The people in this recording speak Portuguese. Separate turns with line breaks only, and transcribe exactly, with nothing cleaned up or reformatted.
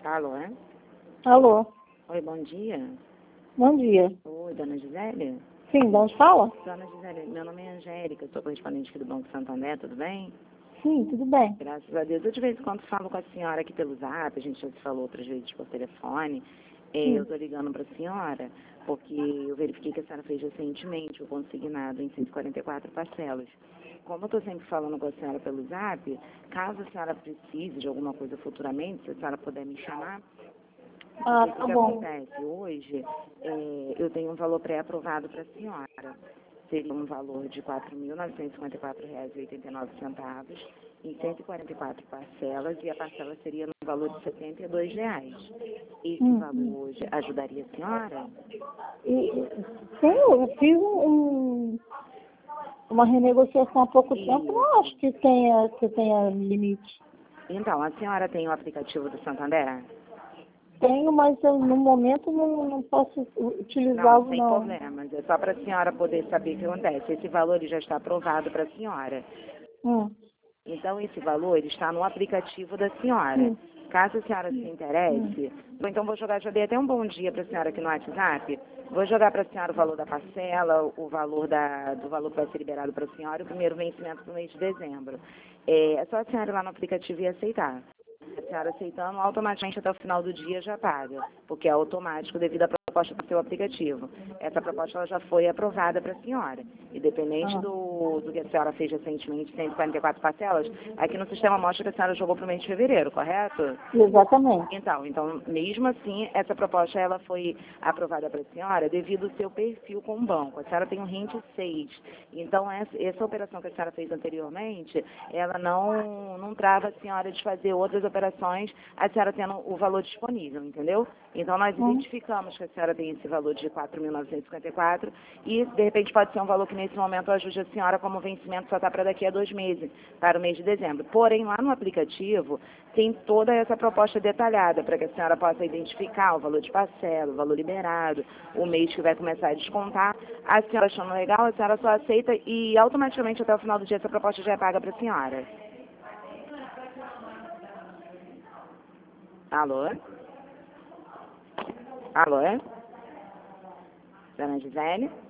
Alô, é?
Alô,
Oi, bom dia.
bom dia.
Oi, dona Gisele?
Sim, de onde fala?
Dona Gisele, meu nome é Angélica, sou correspondente aqui do Banco Santander, tudo bem?
Sim, tudo bem.
Graças a Deus. Eu de vez em quando falo com a senhora aqui pelo zap, a gente já se falou outras vezes por telefone. É, eu
Sim.
estou ligando para a senhora porque eu verifiquei que a senhora fez recentemente o consignado em cento e quarenta e quatro parcelas. Como eu estou sempre falando com a senhora pelo zap, caso a senhora precise de alguma coisa futuramente, se a senhora puder me chamar,
Ah,
porque o
tá
que
bom.
acontece hoje, é, eu tenho um valor pré-aprovado para a senhora. Seria um valor de quatro mil novecentos e cinquenta e quatro reais e oitenta e nove centavos em cento e quarenta e quatro parcelas, e a parcela seria no valor de setenta e dois reais. Esse
Hum,
valor
hum.
hoje ajudaria a senhora?
E, sim, eu fiz um, um- uma renegociação há pouco tempo, não acho
Isso.
que tenha, que tenha limite.
Então, a senhora tem o aplicativo do Santander?
Tenho, mas eu, no momento não, não posso
Não,
utilizá-lo,
sem
não.
problemas. É só para a senhora poder saber o que acontece. Esse valor ele já está aprovado para a senhora.
Hum,
Então, esse valor ele está no aplicativo da senhora.
hum,
Caso a senhora se
hum,
interesse, ou então vou jogar, já dei até um bom dia para a senhora aqui no WhatsApp, vou jogar para a senhora o valor da parcela, o valor da, do valor que vai ser liberado para a senhora e o primeiro vencimento do mês de dezembro. É, é só a senhora ir lá no aplicativo e aceitar. A senhora aceitando, automaticamente até o final do dia já paga, porque é automático devido à proposta do seu aplicativo. Essa proposta ela já foi aprovada para a senhora. Independente
ah,
do, do que a senhora fez recentemente, cento e quarenta e quatro parcelas, aqui no sistema mostra que a senhora jogou para o mês de fevereiro, correto?
exatamente.
Então, então, mesmo assim, essa proposta ela foi aprovada para a senhora devido ao seu perfil com o banco. A senhora tem um rente seis. Então, essa, essa operação que a senhora fez anteriormente, ela não, não trava a senhora de fazer outras operações, a senhora tendo o valor disponível, entendeu? Então, nós
Hum,
identificamos que a senhora tem esse valor de quatro mil novecentos e cinquenta e quatro e, de repente, pode ser um valor que, nesse momento, ajude a senhora como o vencimento só está para daqui a dois meses, para o mês de dezembro. Porém, lá no aplicativo, tem toda essa proposta detalhada para que a senhora possa identificar o valor de parcela, o valor liberado, o mês que vai começar a descontar. A senhora achando legal, a senhora só aceita e automaticamente até o final do dia essa proposta já é paga para a senhora. Alô? Alô? Dona Gisele?